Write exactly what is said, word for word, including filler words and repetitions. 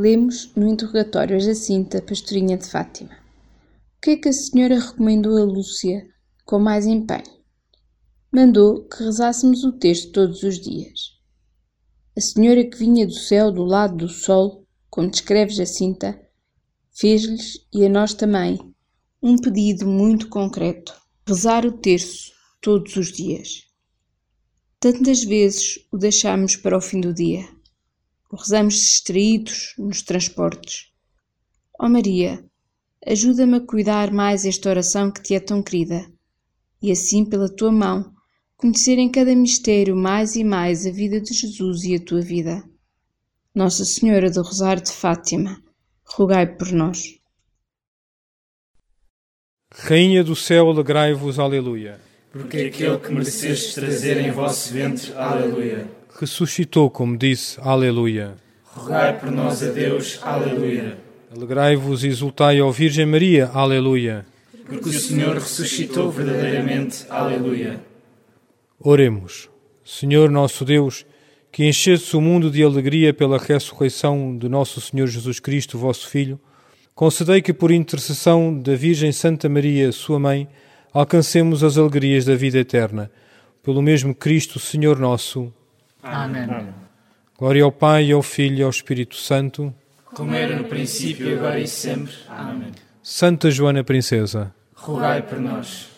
Lemos no interrogatório a Jacinta, pastorinha de Fátima. O que é que a senhora recomendou a Lúcia com mais empenho? Mandou que rezássemos o texto todos os dias. A senhora que vinha do céu do lado do sol, como descreve Jacinta, fez-lhes, e a nós também, um pedido muito concreto: rezar o terço todos os dias. Tantas vezes o deixamos para o fim do dia. O rezamos distraídos nos transportes. Ó Maria, ajuda-me a cuidar mais esta oração que te é tão querida, e assim, pela tua mão, conhecer em cada mistério mais e mais a vida de Jesus e a tua vida. Nossa Senhora do Rosário de Fátima, rogai por nós. Rainha do céu, alegrai-vos, aleluia. Porque aquele que merecestes trazer em vosso ventre, aleluia. Ressuscitou, como disse, aleluia. Rogai por nós a Deus, aleluia. Alegrai-vos e exultai, ó Virgem Maria, aleluia. Porque o Senhor ressuscitou verdadeiramente, aleluia. Oremos. Senhor nosso Deus, que encheste o mundo de alegria pela ressurreição de nosso Senhor Jesus Cristo, vosso Filho, concedei que por intercessão da Virgem Santa Maria, sua Mãe, alcancemos as alegrias da vida eterna. Pelo mesmo Cristo, Senhor nosso. Amém. Glória ao Pai, ao Filho e ao Espírito Santo. Como era no princípio, agora e sempre. Amém. Santa Joana Princesa, rogai por nós.